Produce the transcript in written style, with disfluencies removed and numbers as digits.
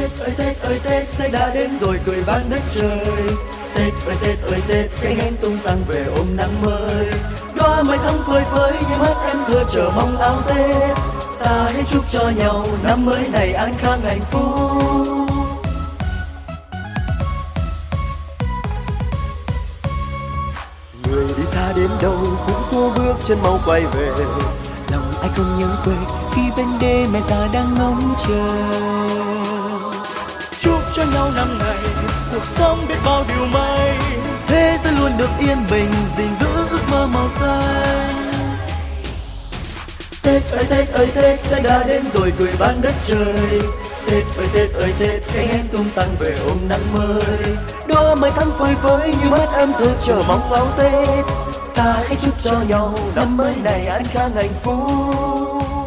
Tết ơi Tết, Tết đã đến rồi cười vang đất trời. Tết ơi Tết, cánh én tung tăng về ôm nắng mới. Đóa mây thắm phơi phới như mắt em thơ chờ mong áo Tết. Ta hãy chúc cho nhau năm mới này an khang hạnh phúc. Người đi xa đến đâu cũng cố bước chân mau quay về. Lòng ai không nhớ quê khi bên đê mẹ già đang ngóng chờ. Chúc cho nhau năm ngày cuộc sống biết bao điều may, thế giới luôn được yên bình gìn giữ ước mơ màu xanh. Tết ơi Tết, Tết đã đến rồi cười vang đất trời. Tết ơi Tết, cánh én tung tăng về ôm nắng mới. Đóa mây thắm phơi phới như mắt em thơ chờ mong áo Tết. Ta hãy chúc cho nhau năm mới này an khang hạnh phúc.